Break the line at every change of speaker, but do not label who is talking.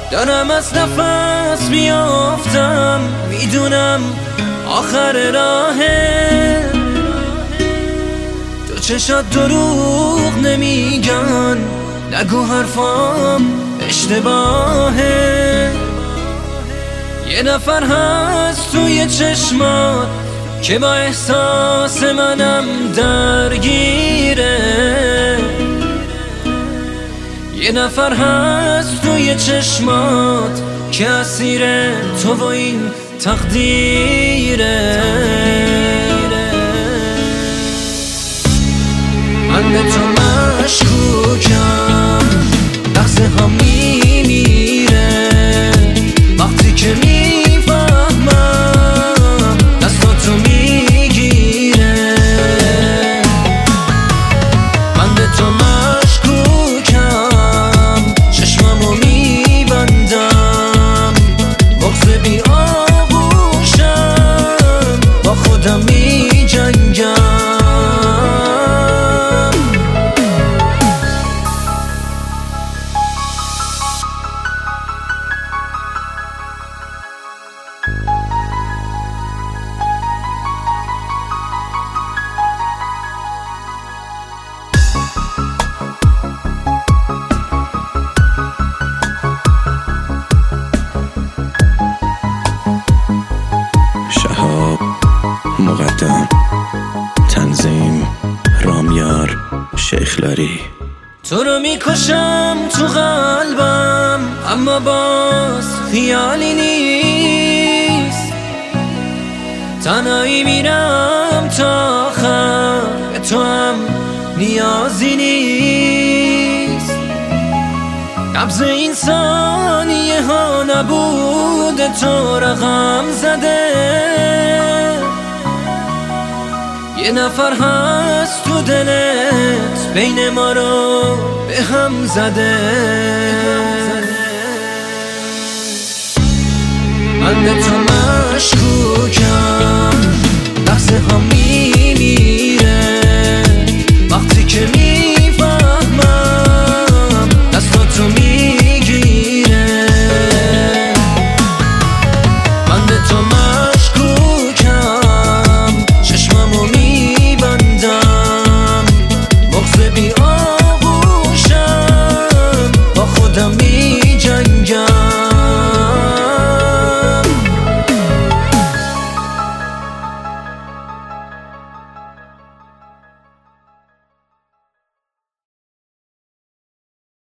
دارم از نفس میافتم، میدونم آخر راهه. تو چشات دروغ نمیگن، نگو حرفام اشتباهه. یه نفر هست توی چشمات که با احساس منم درگیره. یه نفر هست توی چشمات که اسیر تو و این تقدیره. من به تو مشکوکم، لحظه ها میمیره وقتی که میفهمم دستاتو میگیره. من به تو مشکوکم، چشمامو میبندم، بغض بی آغوشم، با خودم میجنگم.
مقدم، تنظیم رامیار شیخلاری.
تو رو میکشم تو قلبم، اما باز خیالی نیست. تنهایی میرم تا آخر، به تو هم نیازی نیست. نبض این ثانیه ها نبوده، تو رقم زده. یه نفر هست تو دلت، بین ما رو به هم زده. من به تو